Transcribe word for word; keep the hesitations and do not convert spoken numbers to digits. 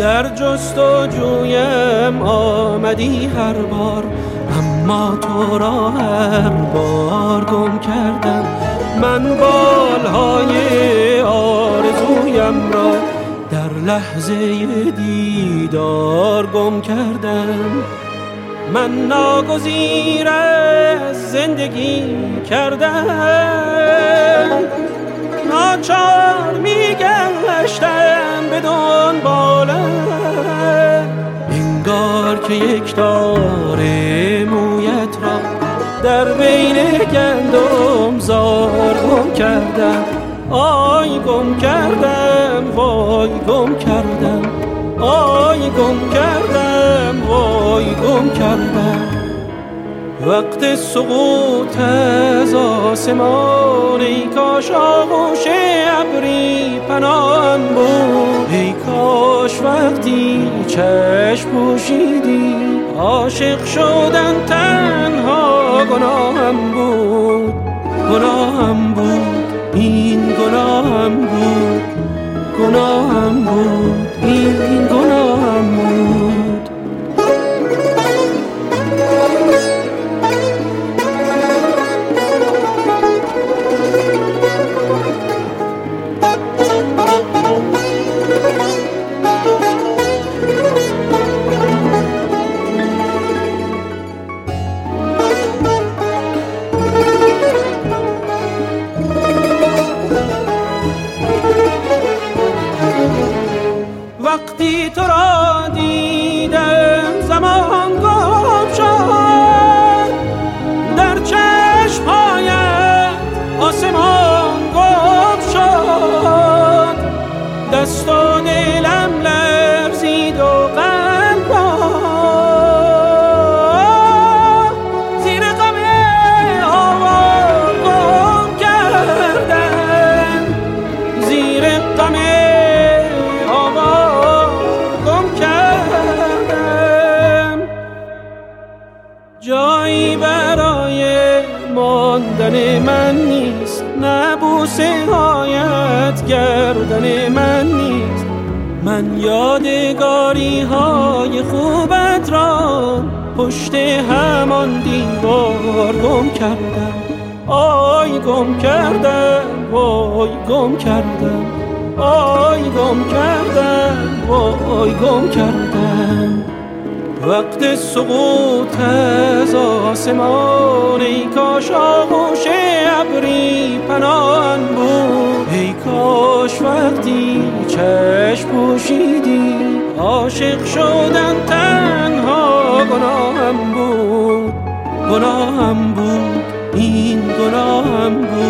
در جستجویم آمدی هر بار، اما تو را هر بار گم کردم. من بالهای آرزویم را در لحظه دیدار گم کردم. من ناگزیر از زندگی کردم، ناچار میگشتم به دنبالم. انگار که یک تاره مویت را در بین گندم زار گم کردم. آی گم کردم، وای گم کردم، آی گم کردم، وای گم کردم. وقت سقوط از آسمان، ای کاش آغوش ابری پناهم بود. ای کاش وقتی چشم پوشیدی، عاشق شدن تنها گناهم بود. گناهم بود، این گناهم بود، گناهم بود، این گناهم بود. وقتی تو را دیدم زمان گم شد، در چشم‌هایت آسمان گم شد. دست و دلم لرزید و قلب را زیر غم هوا گم کردم. زیر غم جایی برای ماندن من نیست، نه بوسه هایت گردن من نیست. من یادگاری های خوبت را پشت همان دیوار گم کردم. آی گم کردم، وای گم کردم، آی گم کردم، وای گم کردم. وقت سقوط از آسمان، ای کاش آغوش ابری پناهم بود. ای کاش وقتی چشم پوشیدی، عاشق شدن تنها گناهم بود. گناهم بود، این گناهم بود.